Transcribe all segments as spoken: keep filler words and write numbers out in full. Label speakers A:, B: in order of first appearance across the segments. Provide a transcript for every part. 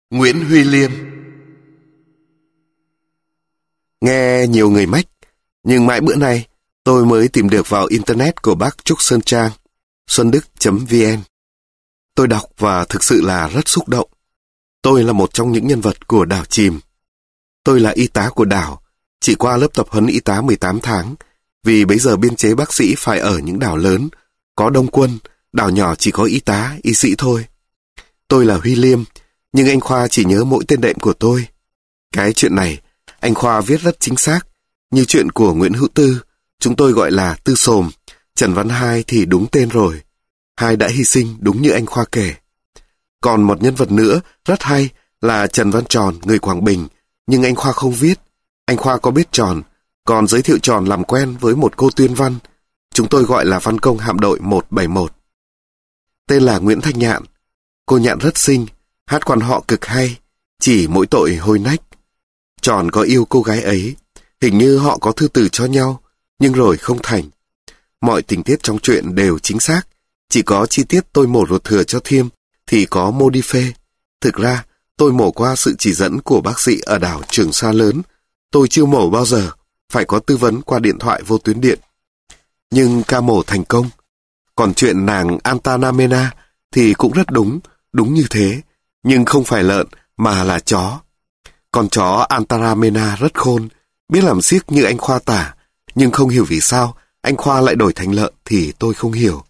A: Nguyễn Huy Liêm. Nghe nhiều người mách, nhưng mãi bữa nay tôi mới tìm được vào Internet của bác Trúc Sơn Trang, xuân đức chấm vn. Tôi đọc và thực sự là rất xúc động. Tôi là một trong những nhân vật của đảo chìm. Tôi là y tá của đảo, chỉ qua lớp tập huấn y tá mười tám tháng, vì bấy giờ biên chế bác sĩ phải ở những đảo lớn, có đông quân, đảo nhỏ chỉ có y tá, y sĩ thôi. Tôi là Huy Liêm, nhưng anh Khoa chỉ nhớ mỗi tên đệm của tôi. Cái chuyện này, anh Khoa viết rất chính xác, như chuyện của Nguyễn Hữu Tư, chúng tôi gọi là Tư Sồm, Trần Văn Hai thì đúng tên rồi. Hai đã hy sinh đúng như anh Khoa kể. Còn một nhân vật nữa rất hay là Trần Văn Tròn, người Quảng Bình, nhưng anh Khoa không viết. Anh Khoa có biết Tròn, còn giới thiệu Tròn làm quen với một cô tuyên văn. Chúng tôi gọi là văn công hạm đội một bảy một. Tên là Nguyễn Thanh Nhạn. Cô Nhạn rất xinh, hát quan họ cực hay, chỉ mỗi tội hôi nách. Tròn có yêu cô gái ấy, hình như họ có thư từ cho nhau, nhưng rồi không thành. Mọi tình tiết trong chuyện đều chính xác, chỉ có chi tiết tôi mổ ruột thừa cho Thiêm thì có mô đi phê. Thực ra, tôi mổ qua sự chỉ dẫn của bác sĩ ở đảo Trường Sa lớn. Tôi chưa mổ bao giờ, phải có tư vấn qua điện thoại vô tuyến điện. Nhưng ca mổ thành công. Còn chuyện nàng Antanamena thì cũng rất đúng, đúng như thế, nhưng không phải lợn mà là chó. Con chó Antanamena rất khôn, biết làm xiếc như anh Khoa tả, nhưng không hiểu vì sao anh Khoa lại đổi thành lợn thì tôi không hiểu.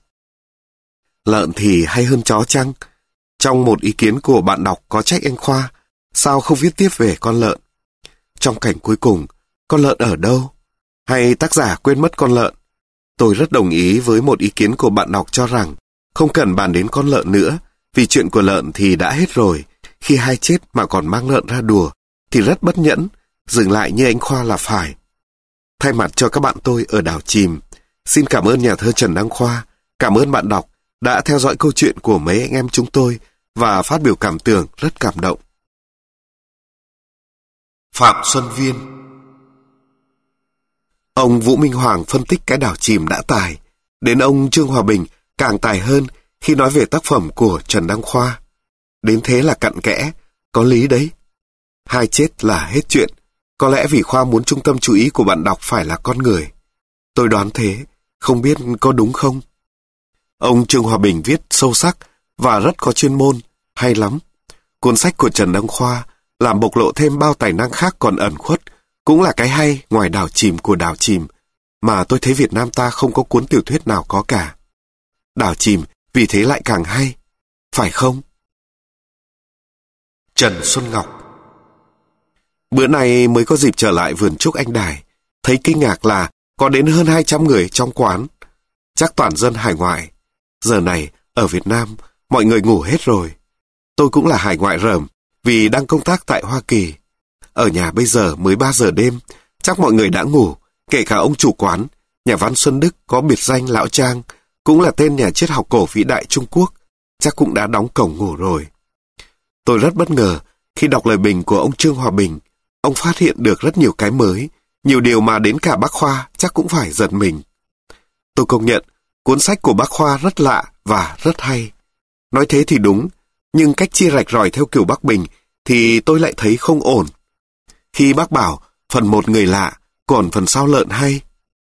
A: Lợn thì hay hơn chó chăng? Trong một ý kiến của bạn đọc có trách anh Khoa, sao không viết tiếp về con lợn? Trong cảnh cuối cùng, con lợn ở đâu? Hay tác giả quên mất con lợn? Tôi rất đồng ý với một ý kiến của bạn đọc cho rằng không cần bàn đến con lợn nữa, vì chuyện của lợn thì đã hết rồi. Khi hai chết mà còn mang lợn ra đùa thì rất bất nhẫn, dừng lại như anh Khoa là phải. Thay mặt cho các bạn tôi ở đảo chìm, xin cảm ơn nhà thơ Trần Đăng Khoa, cảm ơn bạn đọc đã theo dõi câu chuyện của mấy anh em chúng tôi và phát biểu cảm tưởng rất cảm động. Phạm Xuân Viên. Ông Vũ Minh Hoàng phân tích cái đảo chìm đã tài, đến ông Trương Hòa Bình càng tài hơn khi nói về tác phẩm của Trần Đăng Khoa. Đến thế là cặn kẽ, có lý đấy. Hai chết là hết chuyện, có lẽ vì Khoa muốn trung tâm chú ý của bạn đọc phải là con người. Tôi đoán thế, không biết có đúng không? Ông Trương Hòa Bình viết sâu sắc và rất có chuyên môn, hay lắm. Cuốn sách của Trần Đăng Khoa làm bộc lộ thêm bao tài năng khác còn ẩn khuất, cũng là cái hay ngoài đảo chìm của đảo chìm, mà tôi thấy Việt Nam ta không có cuốn tiểu thuyết nào có cả. Đảo chìm vì thế lại càng hay, phải không? Trần Xuân Ngọc. Bữa nay mới có dịp trở lại vườn trúc anh Đài, thấy kinh ngạc là có đến hơn hai trăm người trong quán, chắc toàn dân hải ngoại. Giờ này, ở Việt Nam, mọi người ngủ hết rồi. Tôi cũng là hải ngoại rởm, vì đang công tác tại Hoa Kỳ. Ở nhà bây giờ mới ba giờ đêm, chắc mọi người đã ngủ, kể cả ông chủ quán, nhà văn Xuân Đức có biệt danh Lão Trang, cũng là tên nhà triết học cổ vĩ đại Trung Quốc, chắc cũng đã đóng cổng ngủ rồi. Tôi rất bất ngờ khi đọc lời bình của ông Trương Hòa Bình. Ông phát hiện được rất nhiều cái mới, nhiều điều mà đến cả bác Khoa chắc cũng phải giật mình. Tôi công nhận, cuốn sách của bác Khoa rất lạ và rất hay. Nói thế thì đúng, nhưng cách chia rạch ròi theo kiểu Bắc Bình thì tôi lại thấy không ổn. Khi bác bảo phần một người lạ, còn phần sau lợn hay.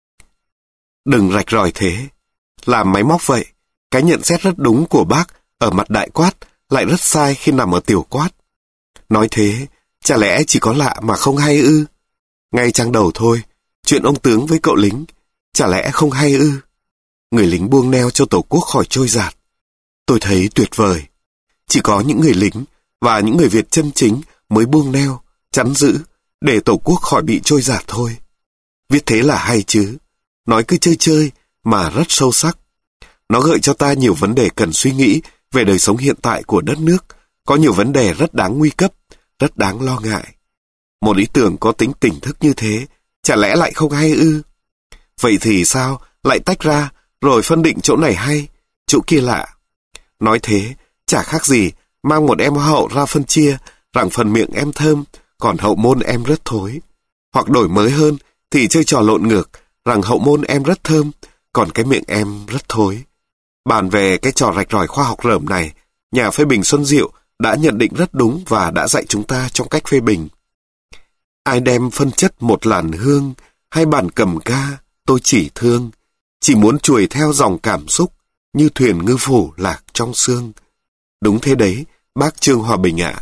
A: Đừng rạch ròi thế, làm máy móc vậy. Cái nhận xét rất đúng của bác ở mặt đại quát lại rất sai khi nằm ở tiểu quát. Nói thế, chả lẽ chỉ có lạ mà không hay ư? Ngay trang đầu thôi, chuyện ông tướng với cậu lính, chả lẽ không hay ư? Người lính buông neo cho Tổ quốc khỏi trôi dạt. Tôi thấy tuyệt vời. Chỉ có những người lính và những người Việt chân chính mới buông neo, chắn giữ, để Tổ quốc khỏi bị trôi dạt thôi. Viết thế là hay chứ. Nói cứ chơi chơi mà rất sâu sắc. Nó gợi cho ta nhiều vấn đề cần suy nghĩ về đời sống hiện tại của đất nước. Có nhiều vấn đề rất đáng nguy cấp, rất đáng lo ngại. Một ý tưởng có tính tỉnh thức như thế, chả lẽ lại không hay ư? Vậy thì sao lại tách ra, rồi phân định chỗ này hay, chỗ kia lạ? Nói thế, chả khác gì mang một em hoa hậu ra phân chia, rằng phần miệng em thơm, còn hậu môn em rất thối. Hoặc đổi mới hơn thì chơi trò lộn ngược, rằng hậu môn em rất thơm, còn cái miệng em rất thối. Bàn về cái trò rạch ròi khoa học rởm này, nhà phê bình Xuân Diệu đã nhận định rất đúng và đã dạy chúng ta trong cách phê bình. Ai đem phân chất một làn hương hay bản cầm ca, tôi chỉ thương, chỉ muốn chuồi theo dòng cảm xúc như thuyền ngư phủ lạc trong sương. Đúng thế đấy, bác Trương Hòa Bình ạ.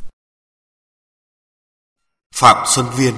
A: Phạm Xuân Viên.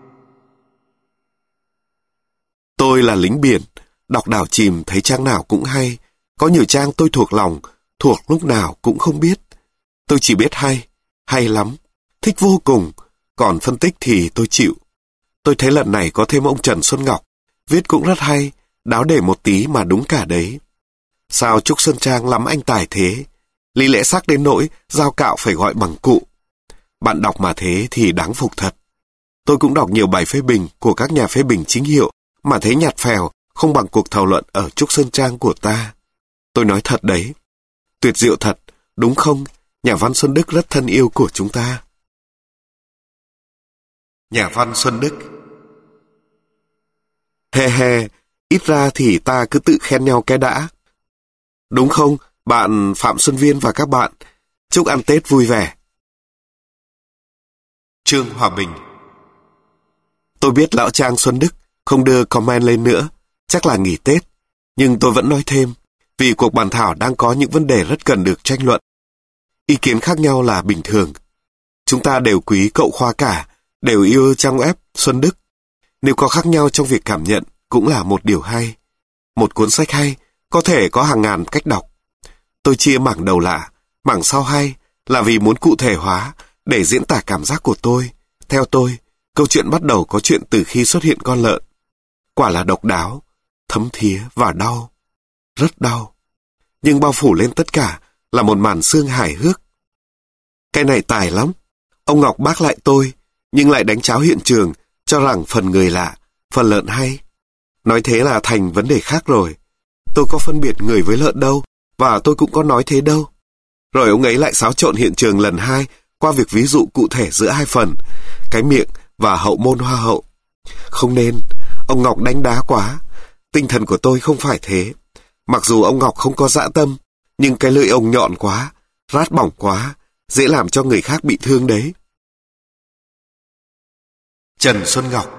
A: Tôi là lính biển, đọc đảo chìm thấy trang nào cũng hay. Có nhiều trang tôi thuộc lòng, thuộc lúc nào cũng không biết. Tôi chỉ biết hay, hay lắm, thích vô cùng, còn phân tích thì tôi chịu. Tôi thấy lần này có thêm ông Trần Xuân Ngọc, viết cũng rất hay, đáo để một tí mà đúng cả đấy. Sao Trúc Sơn Trang lắm anh tài thế, lý lẽ sắc đến nỗi giao cạo phải gọi bằng cụ. Bạn đọc mà thế thì đáng phục thật. Tôi cũng đọc nhiều bài phê bình của các nhà phê bình chính hiệu mà thấy nhạt phèo, không bằng cuộc thảo luận ở Trúc Sơn Trang của ta. Tôi nói thật đấy. Tuyệt diệu thật, đúng không? Nhà văn Xuân Đức rất thân yêu của chúng ta. Nhà văn Xuân Đức. He he, ít ra thì ta cứ tự khen nhau cái đã. Đúng không, bạn Phạm Xuân Viên và các bạn? Chúc ăn Tết vui vẻ. Trương Hòa Bình. Tôi biết lão Trang Xuân Đức không đưa comment lên nữa, chắc là nghỉ Tết. Nhưng tôi vẫn nói thêm, vì cuộc bàn thảo đang có những vấn đề rất cần được tranh luận. Ý kiến khác nhau là bình thường. Chúng ta đều quý cậu Khoa cả, đều yêu trang web Xuân Đức. Nếu có khác nhau trong việc cảm nhận cũng là một điều hay. Một cuốn sách hay có thể có hàng ngàn cách đọc. Tôi chia mảng đầu lạ, mảng sau hay là vì muốn cụ thể hóa để diễn tả cảm giác của tôi. Theo tôi, câu chuyện bắt đầu có chuyện từ khi xuất hiện con lợn. Quả là độc đáo, thấm thía và đau. Rất đau. Nhưng bao phủ lên tất cả là một màn xương hài hước. Cái này tài lắm. Ông Ngọc bác lại tôi, nhưng lại đánh cháo hiện trường, cho rằng phần người lạ, phần lợn hay. Nói thế là thành vấn đề khác rồi. Tôi có phân biệt người với lợn đâu, và tôi cũng có nói thế đâu. Rồi ông ấy lại xáo trộn hiện trường lần hai qua việc ví dụ cụ thể giữa hai phần, cái miệng và hậu môn hoa hậu. Không nên, ông Ngọc đánh đá quá. Tinh thần của tôi không phải thế. Mặc dù ông Ngọc không có dã tâm, nhưng cái lưỡi ông nhọn quá, rát bỏng quá, dễ làm cho người khác bị thương đấy. Trần Xuân Ngọc.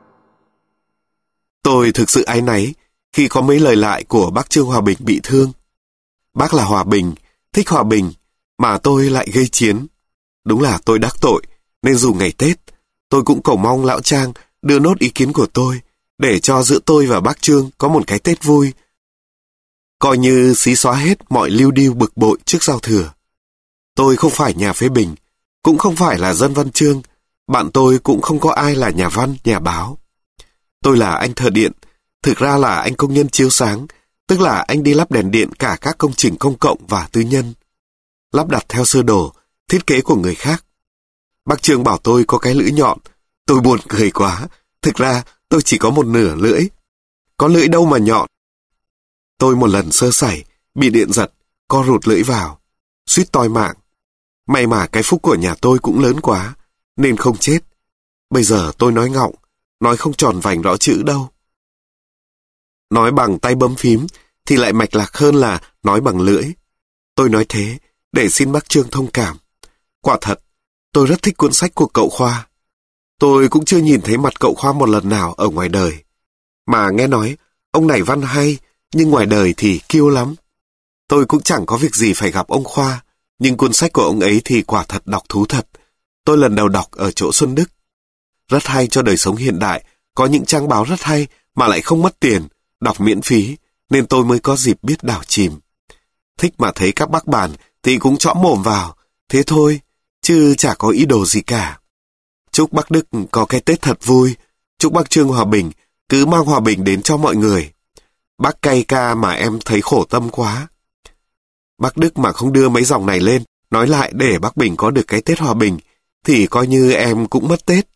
A: Tôi thực sự áy náy khi có mấy lời lại của bác Trương Hòa Bình bị thương. Bác là hòa bình, thích hòa bình, mà tôi lại gây chiến. Đúng là tôi đắc tội, nên dù ngày Tết, tôi cũng cầu mong lão Trang đưa nốt ý kiến của tôi, để cho giữa tôi và bác Trương có một cái Tết vui. Coi như xí xóa hết mọi lưu điêu bực bội trước giao thừa. Tôi không phải nhà phê bình, cũng không phải là dân văn chương, bạn tôi cũng không có ai là nhà văn, nhà báo. Tôi là anh thợ điện, thực ra là anh công nhân chiếu sáng, tức là anh đi lắp đèn điện cả các công trình công cộng và tư nhân. Lắp đặt theo sơ đồ, thiết kế của người khác. Bác Trương bảo tôi có cái lưỡi nhọn, tôi buồn cười quá, thực ra tôi chỉ có một nửa lưỡi. Có lưỡi đâu mà nhọn. Tôi một lần sơ sẩy, bị điện giật, co rụt lưỡi vào, suýt toi mạng. May mà cái phúc của nhà tôi cũng lớn quá, nên không chết. Bây giờ tôi nói ngọng, nói không tròn vành rõ chữ đâu. Nói bằng tay bấm phím thì lại mạch lạc hơn là nói bằng lưỡi. Tôi nói thế để xin bác Trương thông cảm. Quả thật, tôi rất thích cuốn sách của cậu Khoa. Tôi cũng chưa nhìn thấy mặt cậu Khoa một lần nào ở ngoài đời. Mà nghe nói, ông này văn hay, nhưng ngoài đời thì kiêu lắm. Tôi cũng chẳng có việc gì phải gặp ông Khoa, nhưng cuốn sách của ông ấy thì quả thật đọc thú thật. Tôi lần đầu đọc ở chỗ Xuân Đức. Rất hay cho đời sống hiện đại, có những trang báo rất hay mà lại không mất tiền, đọc miễn phí, nên tôi mới có dịp biết đảo chìm. Thích mà thấy các bác bàn thì cũng chõ mồm vào, thế thôi, chứ chả có ý đồ gì cả. Chúc bác Đức có cái Tết thật vui, chúc bác Trương hòa bình, cứ mang hòa bình đến cho mọi người. Bác cay ca mà em thấy khổ tâm quá. Bác Đức mà không đưa mấy dòng này lên, nói lại để bác Bình có được cái Tết hòa bình, thì coi như em cũng mất Tết.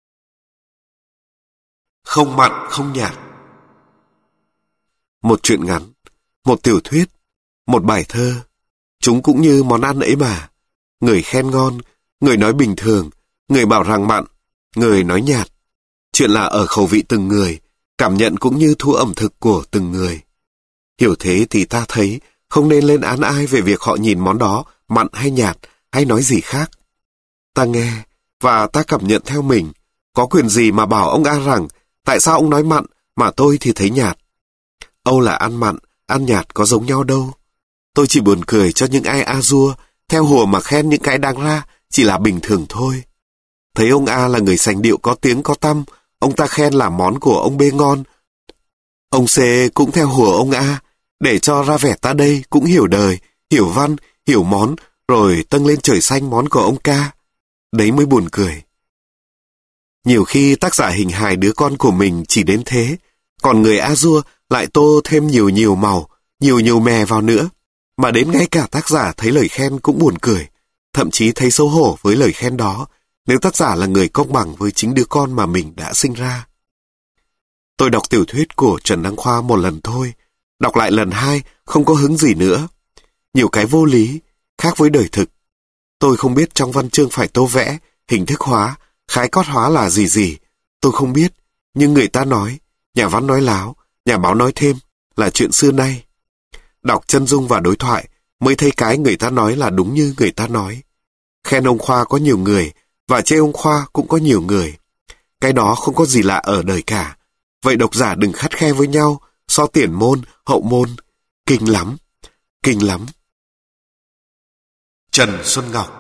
A: Không mặn không nhạt. Một truyện ngắn, một tiểu thuyết, một bài thơ, chúng cũng như món ăn ấy mà. Người khen ngon, người nói bình thường, người bảo rằng mặn, người nói nhạt. Chuyện là ở khẩu vị từng người, cảm nhận cũng như thu ẩm thực của từng người. Hiểu thế thì ta thấy không nên lên án ai về việc họ nhìn món đó mặn hay nhạt, hay nói gì khác. Ta nghe và ta cảm nhận theo mình. Có quyền gì mà bảo ông A rằng tại sao ông nói mặn mà tôi thì thấy nhạt. Âu là ăn mặn, ăn nhạt có giống nhau đâu. Tôi chỉ buồn cười cho những ai a dua theo hùa mà khen những cái đáng ra chỉ là bình thường thôi. Thấy ông A là người sành điệu có tiếng có tăm, ông ta khen là món của ông B ngon. Ông C cũng theo hùa ông A, để cho ra vẻ ta đây cũng hiểu đời, hiểu văn, hiểu món, rồi tâng lên trời xanh món của ông K. Đấy mới buồn cười. Nhiều khi tác giả hình hài đứa con của mình chỉ đến thế, còn người a dua lại tô thêm nhiều nhiều màu, nhiều nhiều mè vào nữa, mà đến ngay cả tác giả thấy lời khen cũng buồn cười, thậm chí thấy xấu hổ với lời khen đó, nếu tác giả là người công bằng với chính đứa con mà mình đã sinh ra. Tôi đọc tiểu thuyết của Trần Đăng Khoa một lần thôi, đọc lại lần hai không có hứng gì nữa. Nhiều cái vô lý, khác với đời thực. Tôi không biết trong văn chương phải tô vẽ, hình thức hóa, khái quát hóa là gì gì. Tôi không biết, nhưng người ta nói, nhà văn nói láo, nhà báo nói thêm, là chuyện xưa nay. Đọc chân dung và đối thoại mới thấy cái người ta nói là đúng như người ta nói. Khen ông Khoa có nhiều người, và chê ông Khoa cũng có nhiều người. Cái đó không có gì lạ ở đời cả. Vậy độc giả đừng khắt khe với nhau, so tiền môn, hậu môn. Kinh lắm, kinh lắm. Trần Xuân Ngọc.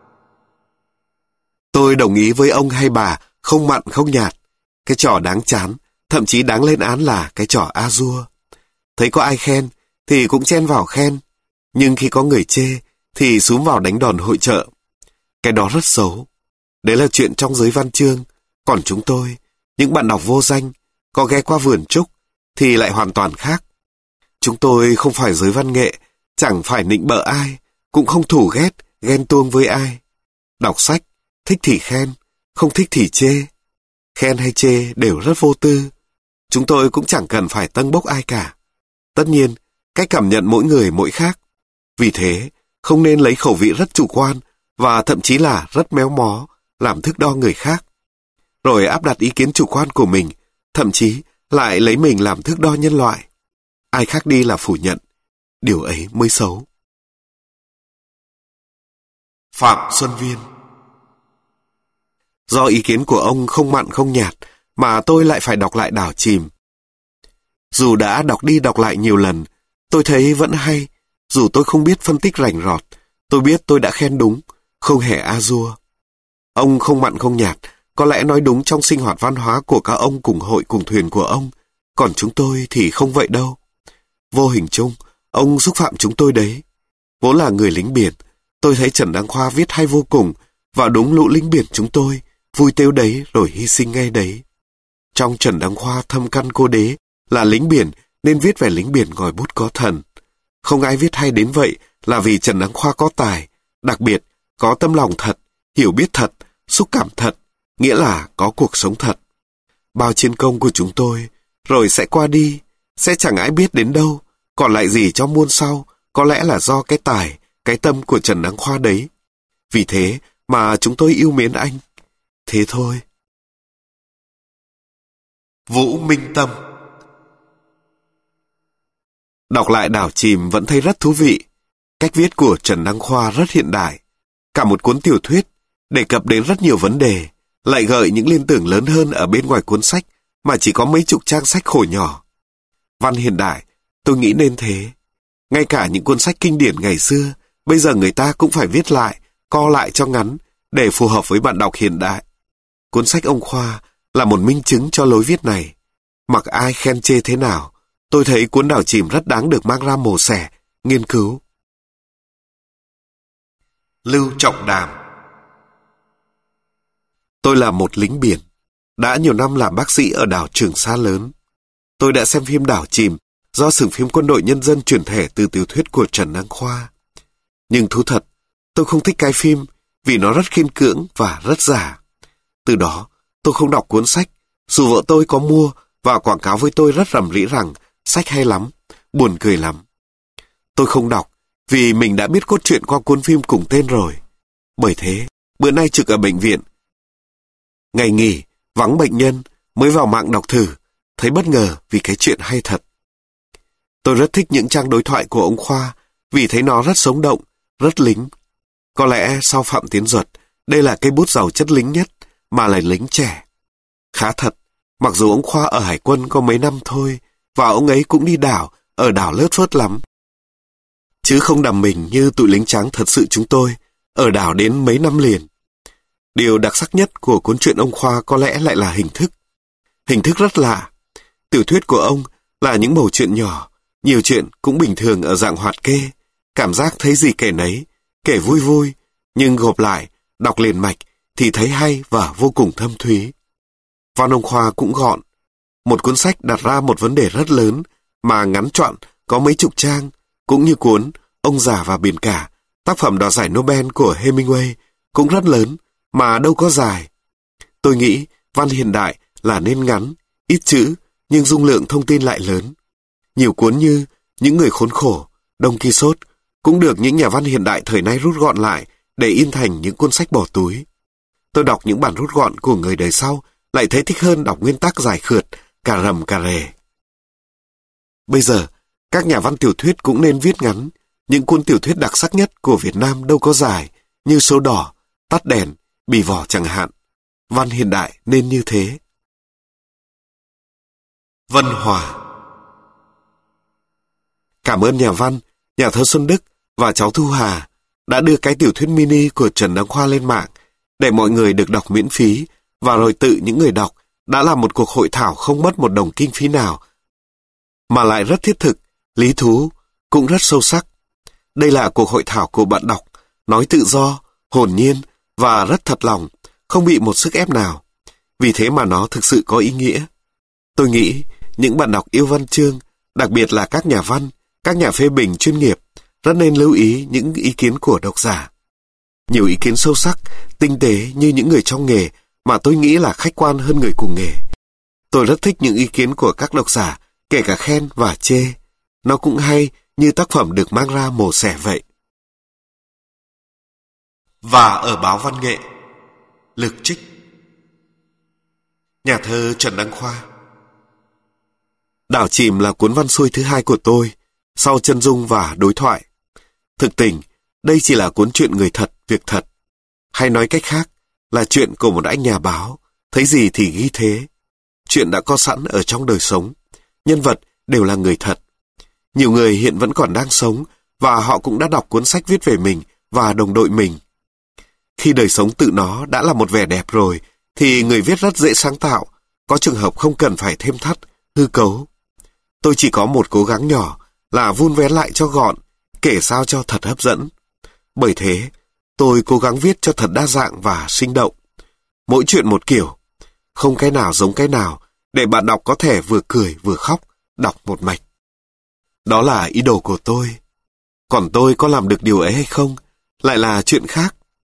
A: Tôi đồng ý với ông hay bà, không mặn không nhạt. Cái trò đáng chán, thậm chí đáng lên án là cái trò a dua. Thấy có ai khen, thì cũng chen vào khen. Nhưng khi có người chê, thì xúm vào đánh đòn hội chợ. Cái đó rất xấu. Đấy là chuyện trong giới văn chương. Còn chúng tôi, những bạn đọc vô danh, có ghé qua vườn trúc, thì lại hoàn toàn khác. Chúng tôi không phải giới văn nghệ, chẳng phải nịnh bợ ai, cũng không thù ghét, ghen tuông với ai. Đọc sách, thích thì khen, không thích thì chê. Khen hay chê đều rất vô tư. Chúng tôi cũng chẳng cần phải tâng bốc ai cả. Tất nhiên, cách cảm nhận mỗi người mỗi khác. Vì thế, không nên lấy khẩu vị rất chủ quan và thậm chí là rất méo mó làm thước đo người khác. Rồi áp đặt ý kiến chủ quan của mình, thậm chí lại lấy mình làm thước đo nhân loại. Ai khác đi là phủ nhận. Điều ấy mới xấu. Phạm Xuân Viên. Do ý kiến của ông không mặn không nhạt, mà tôi lại phải đọc lại Đảo Chìm. Dù đã đọc đi đọc lại nhiều lần, tôi thấy vẫn hay. Dù tôi không biết phân tích rành rọt, tôi biết tôi đã khen đúng, không hề a dua. Ông không mặn không nhạt, có lẽ nói đúng trong sinh hoạt văn hóa của các ông cùng hội cùng thuyền của ông, còn chúng tôi thì không vậy đâu. Vô hình chung, ông xúc phạm chúng tôi đấy. Vốn là người lính biển, tôi thấy Trần Đăng Khoa viết hay vô cùng, và đúng lũ lính biển chúng tôi, vui tếu đấy rồi hy sinh ngay đấy. Trong Trần Đăng Khoa thâm căn cô đế, là lính biển nên viết về lính biển ngòi bút có thần. Không ai viết hay đến vậy là vì Trần Đăng Khoa có tài, đặc biệt có tâm lòng thật, hiểu biết thật, xúc cảm thật, nghĩa là có cuộc sống thật. Bao chiến công của chúng tôi, rồi sẽ qua đi, sẽ chẳng ai biết đến đâu, còn lại gì cho muôn sau, có lẽ là do cái tài, cái tâm của Trần Đăng Khoa đấy. Vì thế mà chúng tôi yêu mến anh. Thế thôi. Vũ Minh Tâm. Đọc lại Đảo Chìm vẫn thấy rất thú vị. Cách viết của Trần Đăng Khoa rất hiện đại. Cả một cuốn tiểu thuyết, đề cập đến rất nhiều vấn đề, lại gợi những liên tưởng lớn hơn ở bên ngoài cuốn sách mà chỉ có mấy chục trang sách khổ nhỏ. Văn hiện đại, tôi nghĩ nên thế. Ngay cả những cuốn sách kinh điển ngày xưa, bây giờ người ta cũng phải viết lại, co lại cho ngắn, để phù hợp với bạn đọc hiện đại. Cuốn sách ông Khoa là một minh chứng cho lối viết này. Mặc ai khen chê thế nào, tôi thấy cuốn Đảo Chìm rất đáng được mang ra mổ xẻ, nghiên cứu. Lưu Trọng Đàm. Tôi là một lính biển, đã nhiều năm làm bác sĩ ở đảo Trường Sa lớn. Tôi đã xem phim Đảo Chìm do xưởng phim Quân đội Nhân dân chuyển thể từ tiểu thuyết của Trần Đăng Khoa. Nhưng thú thật, tôi không thích cái phim vì nó rất khiên cưỡng và rất giả. Từ đó, tôi không đọc cuốn sách, dù vợ tôi có mua và quảng cáo với tôi rất rầm rĩ rằng sách hay lắm, buồn cười lắm. Tôi không đọc vì mình đã biết cốt truyện qua cuốn phim cùng tên rồi. Bởi thế, bữa nay trực ở bệnh viện. Ngày nghỉ, vắng bệnh nhân, mới vào mạng đọc thử, thấy bất ngờ vì cái chuyện hay thật. Tôi rất thích những trang đối thoại của ông Khoa vì thấy nó rất sống động, rất lính. Có lẽ sau Phạm Tiến Duật, đây là cây bút giàu chất lính nhất, mà là lính trẻ. Khá thật, mặc dù ông Khoa ở Hải quân có mấy năm thôi, và ông ấy cũng đi đảo, ở đảo lướt phớt lắm. Chứ không đầm mình như tụi lính trắng thật sự chúng tôi, ở đảo đến mấy năm liền. Điều đặc sắc nhất của cuốn truyện ông Khoa có lẽ lại là hình thức. Hình thức rất lạ. Tiểu thuyết của ông là những mẩu chuyện nhỏ, nhiều chuyện cũng bình thường ở dạng hoạt kê, cảm giác thấy gì kể nấy, kể vui vui, nhưng gộp lại, đọc liền mạch thì thấy hay và vô cùng thâm thúy. Văn ông Khoa cũng gọn. Một cuốn sách đặt ra một vấn đề rất lớn mà ngắn trọn có mấy chục trang, cũng như cuốn Ông Già và Biển Cả, tác phẩm đoạt giải Nobel của Hemingway, cũng rất lớn mà đâu có dài. Tôi nghĩ văn hiện đại là nên ngắn, ít chữ, nhưng dung lượng thông tin lại lớn. Nhiều cuốn như Những Người Khốn Khổ, Don Quixote cũng được những nhà văn hiện đại thời nay rút gọn lại để in thành những cuốn sách bỏ túi. Tôi đọc những bản rút gọn của người đời sau lại thấy thích hơn đọc nguyên tác dài khượt, cà rầm cà rề. Bây giờ, các nhà văn tiểu thuyết cũng nên viết ngắn. Những cuốn tiểu thuyết đặc sắc nhất của Việt Nam đâu có dài, như Số Đỏ, Tắt Đèn, Bì Vỏ chẳng hạn. Văn hiện đại nên như thế. Vân Hòa. Cảm ơn nhà văn, nhà thơ Xuân Đức và cháu Thu Hà đã đưa cái tiểu thuyết mini của Trần Đăng Khoa lên mạng để mọi người được đọc miễn phí, và rồi tự những người đọc đã làm một cuộc hội thảo không mất một đồng kinh phí nào, mà lại rất thiết thực, lý thú, cũng rất sâu sắc. Đây là cuộc hội thảo của bạn đọc, nói tự do, hồn nhiên và rất thật lòng, không bị một sức ép nào. Vì thế mà nó thực sự có ý nghĩa. Tôi nghĩ những bạn đọc yêu văn chương, đặc biệt là các nhà văn, các nhà phê bình chuyên nghiệp, rất nên lưu ý những ý kiến của độc giả. Nhiều ý kiến sâu sắc, tinh tế như những người trong nghề mà tôi nghĩ là khách quan hơn người cùng nghề. Tôi rất thích những ý kiến của các độc giả, kể cả khen và chê. Nó cũng hay như tác phẩm được mang ra mổ xẻ vậy. Và ở báo Văn nghệ, Lực trích. Nhà thơ Trần Đăng Khoa. Đảo Chìm là cuốn văn xuôi thứ hai của tôi, sau Chân Dung và Đối thoại. Thực tình, đây chỉ là cuốn chuyện người thật, việc thật. Hay nói cách khác, là chuyện của một anh nhà báo, thấy gì thì ghi thế. Chuyện đã có sẵn ở trong đời sống, nhân vật đều là người thật. Nhiều người hiện vẫn còn đang sống, và họ cũng đã đọc cuốn sách viết về mình và đồng đội mình. Khi đời sống tự nó đã là một vẻ đẹp rồi, thì người viết rất dễ sáng tạo, có trường hợp không cần phải thêm thắt, hư cấu. Tôi chỉ có một cố gắng nhỏ là vun vén lại cho gọn, kể sao cho thật hấp dẫn. Bởi thế, tôi cố gắng viết cho thật đa dạng và sinh động. Mỗi chuyện một kiểu, không cái nào giống cái nào, để bạn đọc có thể vừa cười vừa khóc, đọc một mạch. Đó là ý đồ của tôi. Còn tôi có làm được điều ấy hay không, lại là chuyện khác.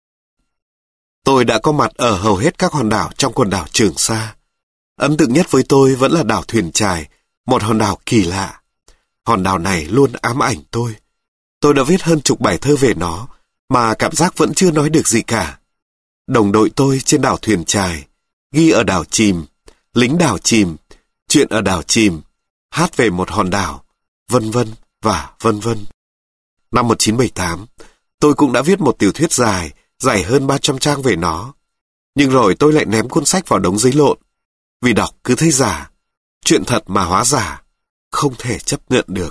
A: Tôi đã có mặt ở hầu hết các hòn đảo trong quần đảo Trường Sa. Ấn tượng nhất với tôi vẫn là đảo Thuyền Chài, một hòn đảo kỳ lạ. Hòn đảo này luôn ám ảnh tôi. Tôi đã viết hơn chục bài thơ về nó, mà cảm giác vẫn chưa nói được gì cả. Đồng đội tôi trên đảo Thuyền Chài, ghi ở đảo Chìm, lính đảo Chìm, chuyện ở đảo Chìm, hát về một hòn đảo, vân vân và vân vân. Năm một nghìn chín trăm bảy mươi tám, tôi cũng đã viết một tiểu thuyết dài, dài hơn ba trăm trang về nó. Nhưng rồi tôi lại ném cuốn sách vào đống giấy lộn, vì đọc cứ thấy giả, chuyện thật mà hóa giả, không thể chấp nhận được.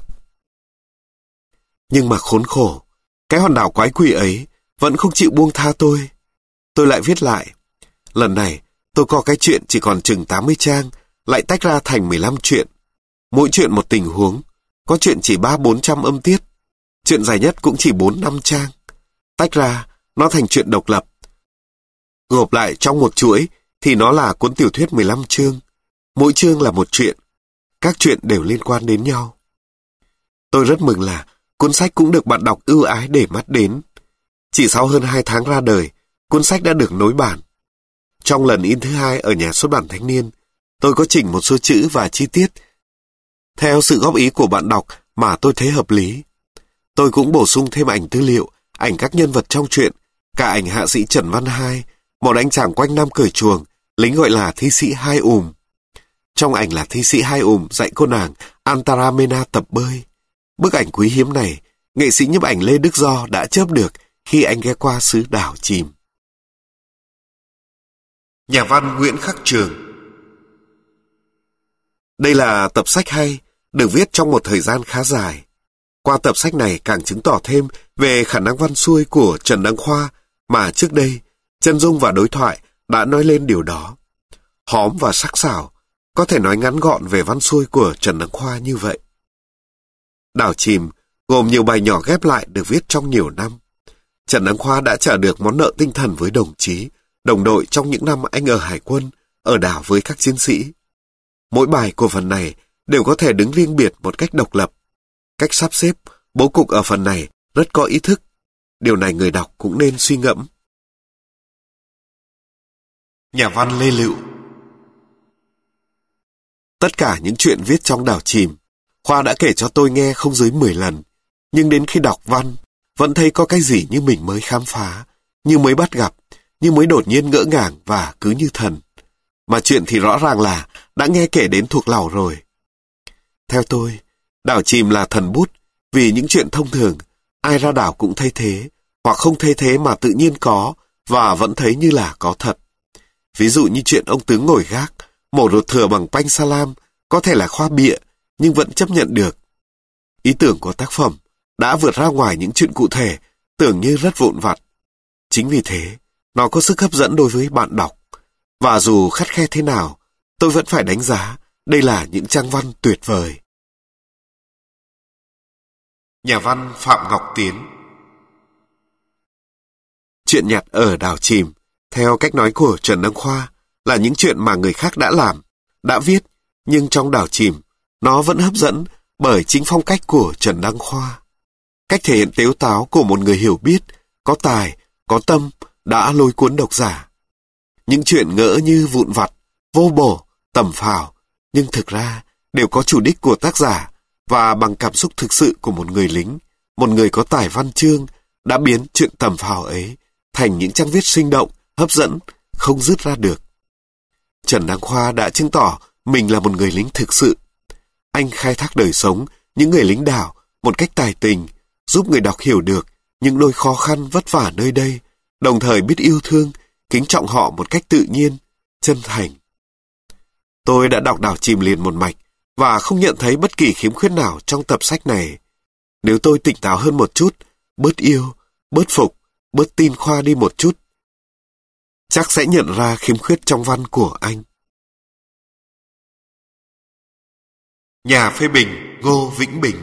A: Nhưng mà khốn khổ, cái hòn đảo quái quỷ ấy vẫn không chịu buông tha tôi. Tôi lại viết lại. Lần này, tôi có cái chuyện chỉ còn chừng tám mươi trang, lại tách ra thành mười lăm chuyện. Mỗi chuyện một tình huống, có chuyện chỉ ba bốn trăm âm tiết. Chuyện dài nhất cũng chỉ bốn năm trang. Tách ra, nó thành chuyện độc lập. Gộp lại trong một chuỗi, thì nó là cuốn tiểu thuyết mười lăm chương. Mỗi chương là một chuyện. Các chuyện đều liên quan đến nhau. Tôi rất mừng là cuốn sách cũng được bạn đọc ưu ái để mắt đến. Chỉ sau hơn hai tháng ra đời, cuốn sách đã được nối bản. Trong lần in thứ hai ở nhà xuất bản Thanh Niên, tôi có chỉnh một số chữ và chi tiết theo sự góp ý của bạn đọc mà tôi thấy hợp lý. Tôi cũng bổ sung thêm ảnh tư liệu, ảnh các nhân vật trong truyện, cả ảnh hạ sĩ Trần Văn Hai, một anh chàng quanh năm cởi chuồng, lính gọi là thi sĩ Hai Ùm. Trong ảnh là thi sĩ Hai Ùm dạy cô nàng Antaramena tập bơi. Bức ảnh quý hiếm này, nghệ sĩ nhiếp ảnh Lê Đức Do đã chớp được khi anh ghé qua xứ Đảo Chìm. Nhà văn Nguyễn Khắc Trường. Đây là tập sách hay, được viết trong một thời gian khá dài. Qua tập sách này càng chứng tỏ thêm về khả năng văn xuôi của Trần Đăng Khoa mà trước đây chân dung và đối thoại đã nói lên điều đó. Hóm và sắc sảo, có thể nói ngắn gọn về văn xuôi của Trần Đăng Khoa như vậy. Đảo Chìm gồm nhiều bài nhỏ ghép lại được viết trong nhiều năm. Trần Đăng Khoa đã trả được món nợ tinh thần với đồng chí, đồng đội trong những năm anh ở Hải quân, ở đảo với các chiến sĩ. Mỗi bài của phần này đều có thể đứng riêng biệt một cách độc lập. Cách sắp xếp, bố cục ở phần này rất có ý thức. Điều này người đọc cũng nên suy ngẫm. Nhà văn Lê Lựu. Tất cả những chuyện viết trong Đảo Chìm, Khoa đã kể cho tôi nghe không dưới mười lần, nhưng đến khi đọc văn, vẫn thấy có cái gì như mình mới khám phá, như mới bắt gặp, như mới đột nhiên ngỡ ngàng và cứ như thần. Mà chuyện thì rõ ràng là đã nghe kể đến thuộc lòng rồi. Theo tôi, Đảo Chìm là thần bút, vì những chuyện thông thường, ai ra đảo cũng thấy thế, hoặc không thấy thế mà tự nhiên có, và vẫn thấy như là có thật. Ví dụ như chuyện ông tướng ngồi gác, mổ ruột thừa bằng panh salam, có thể là khoa bịa, nhưng vẫn chấp nhận được. Ý tưởng của tác phẩm đã vượt ra ngoài những chuyện cụ thể, tưởng như rất vụn vặt. Chính vì thế, nó có sức hấp dẫn đối với bạn đọc. Và dù khắt khe thế nào, tôi vẫn phải đánh giá đây là những trang văn tuyệt vời. Nhà văn Phạm Ngọc Tiến. Chuyện nhặt ở Đảo Chìm, theo cách nói của Trần Đăng Khoa, là những chuyện mà người khác đã làm, đã viết, nhưng trong Đảo Chìm, nó vẫn hấp dẫn bởi chính phong cách của Trần Đăng Khoa. Cách thể hiện tếu táo của một người hiểu biết, có tài, có tâm, đã lôi cuốn độc giả. Những chuyện ngỡ như vụn vặt, vô bổ, tầm phào, nhưng thực ra đều có chủ đích của tác giả và bằng cảm xúc thực sự của một người lính, một người có tài văn chương, đã biến chuyện tầm phào ấy thành những trang viết sinh động, hấp dẫn, không dứt ra được. Trần Đăng Khoa đã chứng tỏ mình là một người lính thực sự. Anh khai thác đời sống những người lính đảo một cách tài tình, giúp người đọc hiểu được những nỗi khó khăn vất vả nơi đây, đồng thời biết yêu thương, kính trọng họ một cách tự nhiên, chân thành. Tôi đã đọc Đảo Chìm liền một mạch và không nhận thấy bất kỳ khiếm khuyết nào trong tập sách này. Nếu tôi tỉnh táo hơn một chút, bớt yêu, bớt phục, bớt tin Khoa đi một chút, chắc sẽ nhận ra khiếm khuyết trong văn của anh. Nhà phê bình Ngô Vĩnh Bình.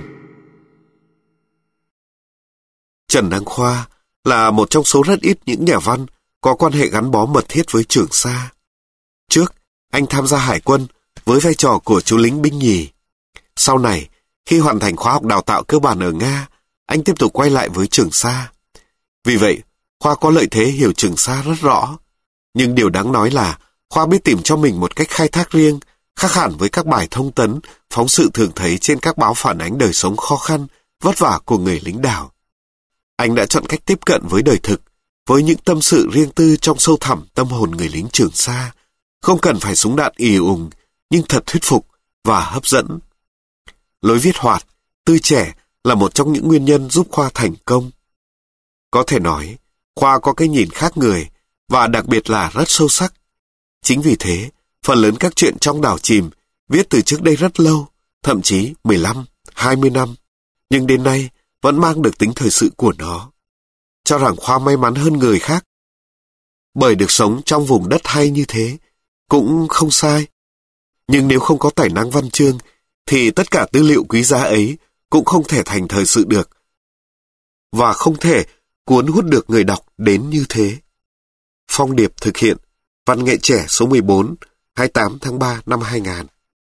A: Trần Đăng Khoa là một trong số rất ít những nhà văn có quan hệ gắn bó mật thiết với Trường Sa. Trước, anh tham gia hải quân với vai trò của chú lính binh nhì. Sau này, khi hoàn thành khóa học đào tạo cơ bản ở Nga, anh tiếp tục quay lại với Trường Sa. Vì vậy, Khoa có lợi thế hiểu Trường Sa rất rõ. Nhưng điều đáng nói là Khoa biết tìm cho mình một cách khai thác riêng, khác hẳn với các bài thông tấn, phóng sự thường thấy trên các báo phản ánh đời sống khó khăn, vất vả của người lính đảo. Anh đã chọn cách tiếp cận với đời thực, với những tâm sự riêng tư trong sâu thẳm tâm hồn người lính Trường Sa, không cần phải súng đạn ì ùng, nhưng thật thuyết phục và hấp dẫn. Lối viết hoạt, tươi trẻ là một trong những nguyên nhân giúp Khoa thành công. Có thể nói, Khoa có cái nhìn khác người, và đặc biệt là rất sâu sắc. Chính vì thế, phần lớn các chuyện trong Đảo Chìm viết từ trước đây rất lâu, thậm chí mười lăm, hai mươi năm, nhưng đến nay vẫn mang được tính thời sự của nó. Cho rằng Khoa may mắn hơn người khác, bởi được sống trong vùng đất hay như thế, cũng không sai. Nhưng nếu không có tài năng văn chương, thì tất cả tư liệu quý giá ấy cũng không thể thành thời sự được, và không thể cuốn hút được người đọc đến như thế. Phong điệp thực hiện, Văn nghệ trẻ số mười bốn, hai mươi tám tháng ba năm hai nghìn.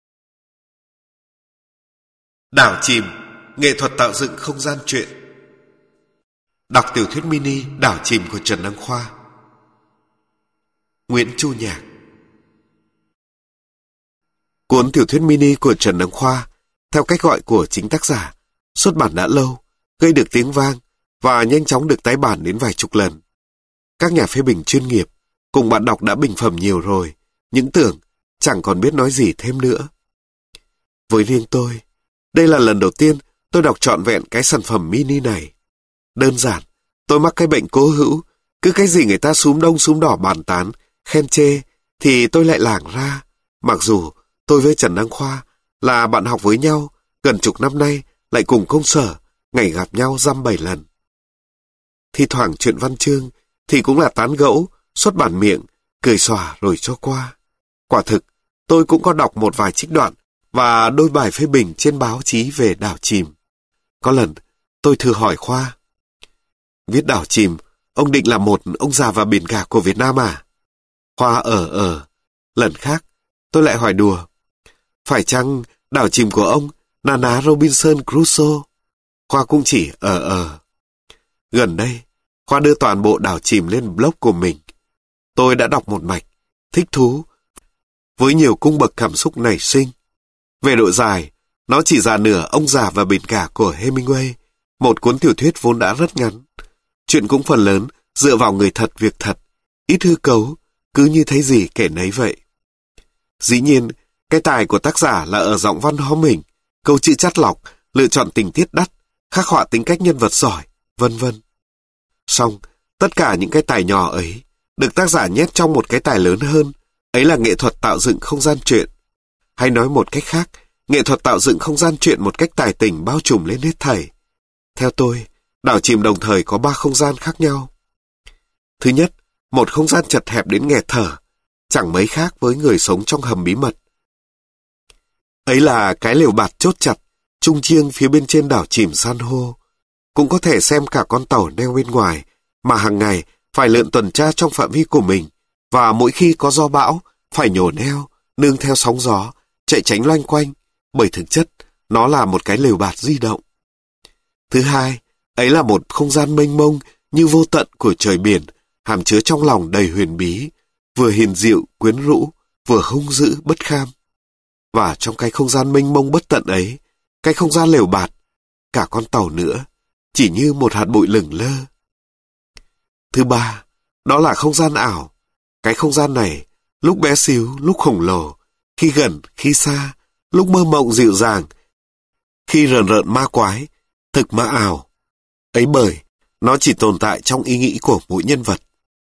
A: Đảo Chìm, nghệ thuật tạo dựng không gian truyện. Đọc tiểu thuyết mini Đảo Chìm của Trần Đăng Khoa. Nguyễn Chu Nhạc. Cuốn tiểu thuyết mini của Trần Đăng Khoa, theo cách gọi của chính tác giả, xuất bản đã lâu, gây được tiếng vang và nhanh chóng được tái bản đến vài chục lần. Các nhà phê bình chuyên nghiệp cùng bạn đọc đã bình phẩm nhiều rồi, những tưởng chẳng còn biết nói gì thêm nữa. Với riêng tôi, đây là lần đầu tiên tôi đọc trọn vẹn cái sản phẩm mini này. Đơn giản Tôi mắc cái bệnh cố hữu, cứ cái gì người ta súm đông súm đỏ bàn tán, khen chê, thì tôi lại lảng ra. Mặc dù tôi với Trần Đăng Khoa là bạn học với nhau, gần chục năm nay lại cùng công sở, ngày gặp nhau dăm bảy lần. Thi thoảng chuyện văn chương thì cũng là tán gẫu, xuất bản miệng, cười xòa rồi cho qua. Quả thực, tôi cũng có đọc một vài trích đoạn và đôi bài phê bình trên báo chí về Đảo Chìm. Có lần, tôi thử hỏi Khoa. Viết Đảo Chìm, ông định là một ông già và biển cả của Việt Nam à? Khoa ở ở. Lần khác, tôi lại hỏi đùa. Phải chăng Đảo Chìm của ông là ná Robinson Crusoe? Khoa cũng chỉ ở ở. Gần đây, Khoa đưa toàn bộ Đảo Chìm lên blog của mình. Tôi đã đọc một mạch, thích thú, với nhiều cung bậc cảm xúc nảy sinh. Về độ dài, nó chỉ là nửa Ông già và biển cả của Hemingway, một cuốn tiểu thuyết vốn đã rất ngắn. Chuyện cũng phần lớn dựa vào người thật việc thật, ít hư cấu, cứ như thấy gì kể nấy vậy. Dĩ nhiên, cái tài của tác giả là ở giọng văn hóm mình, câu chữ chắt lọc, lựa chọn tình tiết đắt, khắc họa tính cách nhân vật giỏi, vân vân. Song, tất cả những cái tài nhỏ ấy được tác giả nhét trong một cái tài lớn hơn, ấy là nghệ thuật tạo dựng không gian truyện. Hay nói một cách khác, nghệ thuật tạo dựng không gian truyện một cách tài tình bao trùm lên hết thảy. Theo tôi, Đảo Chìm đồng thời có ba không gian khác nhau. Thứ nhất, một không gian chật hẹp đến nghẹt thở, chẳng mấy khác với người sống trong hầm bí mật. Ấy là cái lều bạt chốt chặt, trung chiêng phía bên trên đảo chìm san hô. Cũng có thể xem cả con tàu neo bên ngoài, mà hàng ngày phải lượn tuần tra trong phạm vi của mình, và mỗi khi có gió bão, phải nhổ neo, nương theo sóng gió, chạy tránh loanh quanh, bởi thực chất, nó là một cái lều bạt di động. Thứ hai, ấy là một không gian mênh mông như vô tận của trời biển, hàm chứa trong lòng đầy huyền bí, vừa hiền diệu, quyến rũ, vừa hung dữ, bất kham. Và trong cái không gian mênh mông bất tận ấy, cái không gian lều bạt, cả con tàu nữa, chỉ như một hạt bụi lửng lơ. Thứ ba, đó là không gian ảo. Cái không gian này, lúc bé xíu, lúc khổng lồ, khi gần, khi xa, lúc mơ mộng dịu dàng, khi rờn rợn ma quái, thực mà ảo. Ấy bởi, nó chỉ tồn tại trong ý nghĩ của mỗi nhân vật.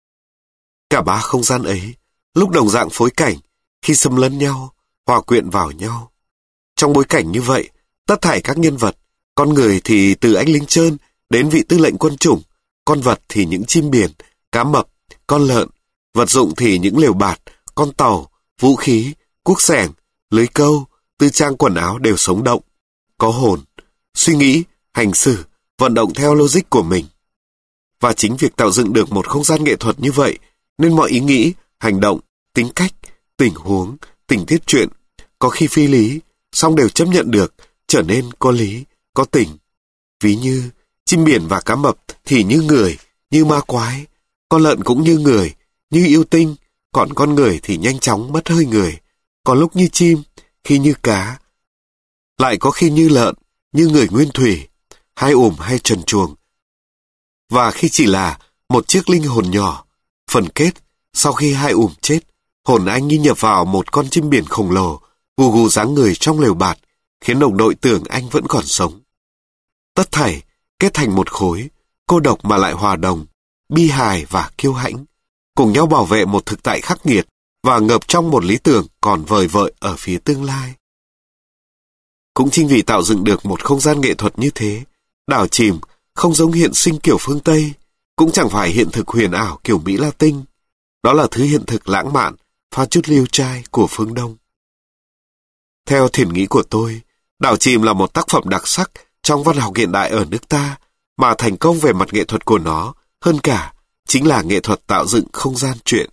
A: Cả ba không gian ấy, lúc đồng dạng phối cảnh, khi xâm lấn nhau, hòa quyện vào nhau. Trong bối cảnh như vậy, tất thảy các nhân vật, con người thì từ anh lính trơn đến vị tư lệnh quân chủng, con vật thì những chim biển, cá mập, con lợn, vật dụng thì những lều bạt, con tàu, vũ khí, cuốc xẻng, lưới câu, tư trang quần áo đều sống động, có hồn, suy nghĩ, hành xử, vận động theo logic của mình. Và chính việc tạo dựng được một không gian nghệ thuật như vậy, nên mọi ý nghĩ, hành động, tính cách, tình huống, tình tiết truyện, có khi phi lý, song đều chấp nhận được, trở nên có lý, có tình. Ví như, chim biển và cá mập thì như người, như ma quái, con lợn cũng như người, như yêu tinh, còn con người thì nhanh chóng mất hơi người, có lúc như chim, khi như cá, lại có khi như lợn, như người nguyên thủy, hai ủm hay trần truồng. Và khi chỉ là một chiếc linh hồn nhỏ, phần kết, sau khi hai ủm chết, hồn anh như nhập vào một con chim biển khổng lồ, gù gù dáng người trong lều bạt, khiến đồng đội tưởng anh vẫn còn sống. Tất thảy kết thành một khối, cô độc mà lại hòa đồng, bi hài và kiêu hãnh, cùng nhau bảo vệ một thực tại khắc nghiệt và ngập trong một lý tưởng còn vời vợi ở phía tương lai. Cũng chính vì tạo dựng được một không gian nghệ thuật như thế, Đảo Chìm không giống hiện sinh kiểu phương Tây, cũng chẳng phải hiện thực huyền ảo kiểu Mỹ Latin. Đó là thứ hiện thực lãng mạn, pha chút liêu trai của phương Đông. Theo thiền nghĩ của tôi, Đảo Chìm là một tác phẩm đặc sắc trong văn học hiện đại ở nước ta, mà thành công về mặt nghệ thuật của nó, hơn cả, chính là nghệ thuật tạo dựng không gian truyện.